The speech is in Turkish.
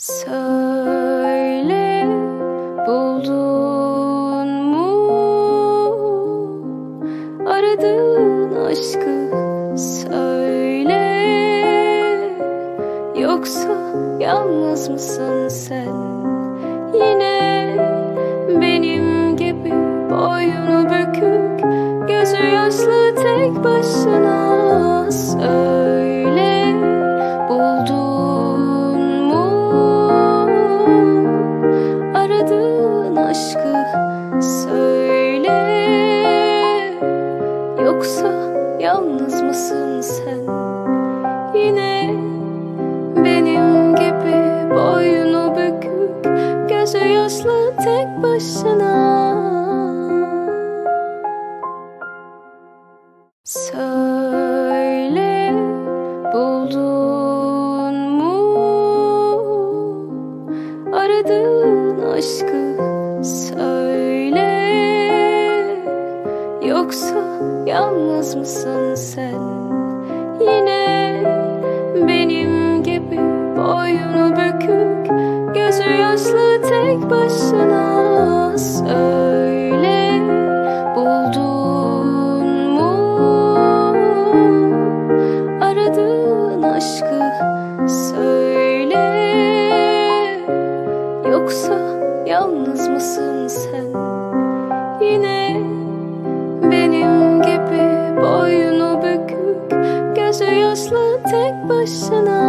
Söyle, buldun mu aradığın aşkı? Söyle, yoksa yalnız mısın sen? Yine benim gibi boynu bükük, gözü yaşlı tek başına. Söyle, buldun mu aradığın aşkı? Söyle, yoksa yalnız mısın sen? Yine benim gibi boynu bükük, gözü yaşlı tek başına. Söyle, buldun mu aradığın aşkı? Söyle, yoksa yalnız mısın sen? Yine benim gibi boynu bükük, gözü yaşlı tek başına. Söyle, buldun mu aradığın aşkı? Söyle, yoksa yalnız mısın sen? Yine benim gibi boynu bükük, gözü yaşlı tek başına.